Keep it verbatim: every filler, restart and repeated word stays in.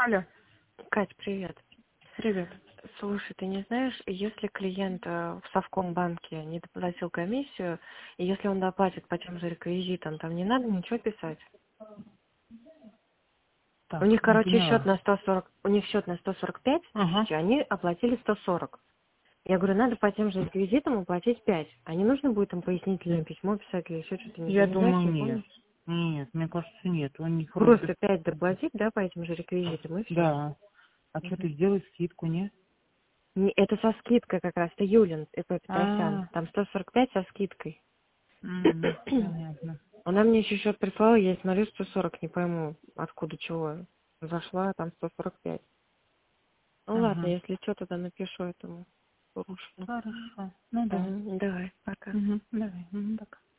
Алло, Кать, привет. привет. Слушай, ты не знаешь, если клиент э, в Совкомбанке не доплатил комиссию, и если он доплатит по тем же реквизитам, там не надо ничего писать? У них, Так, не короче, счет поняла. на сто сорок, у них счет на сто сорок пять Ага. тысяч, а они оплатили сто сорок. Я говорю, надо по тем же реквизитам уплатить пять. А не нужно будет им пояснительное письмо писать или еще что-то, не, Я не знаешь, думаю, не нет. помнишь? Нет, мне кажется, нет. У них вроде... Просто пять доплатить, да, по этим же реквизитам, и все. Да. А что ты сделай скидку, не? Это со скидкой как раз, это Юлин, это Петросян. А, Там сто сорок пять со скидкой. м, понятно. Она мне еще счет прислала, я смотрю сто сорок, не пойму, откуда чего. Зашла, а там сто сорок пять. Ну ладно, Ага. если что, тогда напишу этому. Слушаю. Хорошо. Ну да. Угу, давай, пока. Угу. Давай, м, пока.